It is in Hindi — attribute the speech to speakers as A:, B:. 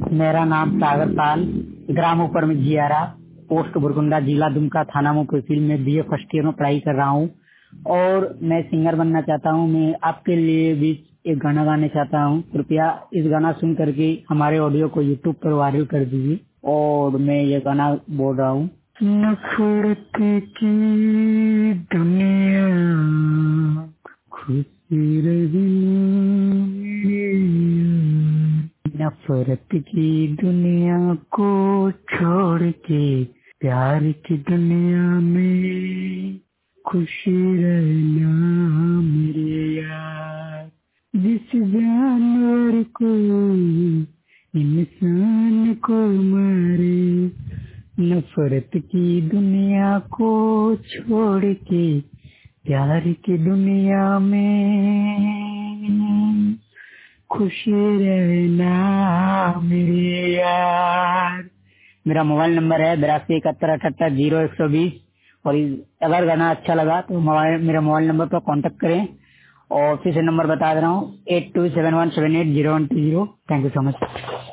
A: मेरा नाम सागर पाल, ग्राम ऊपर में जियारा, पोस्ट बुरकुंडा, जिला दुमका, थाना मुफस्सिल में बीए फर्स्ट ईयर में पढ़ाई कर रहा हूँ और मैं सिंगर बनना चाहता हूँ। मैं आपके लिए भी एक गाना गाने चाहता हूँ। कृपया इस गाना सुन करके हमारे ऑडियो को यूट्यूब पर वायरल कर दीजिए। और मैं ये गाना बोल रहा हूँ। नफरत की दुनिया, खुशी रही मेरे यार। नफरत की दुनिया को छोड़ के प्यार की दुनिया में खुशी रहना मेरे यार। जिस जानवर को इंसान को मारे, नफरत की दुनिया को छोड़ के प्यार की दुनिया में खुशी रहना मेरे यार। मेरा मोबाइल नंबर है 8271780120। और अगर गाना अच्छा लगा तो मेरा मोबाइल नंबर पर कांटेक्ट करें। और फिर से नंबर बता दे रहा हूँ 8271780120। Thank you so much.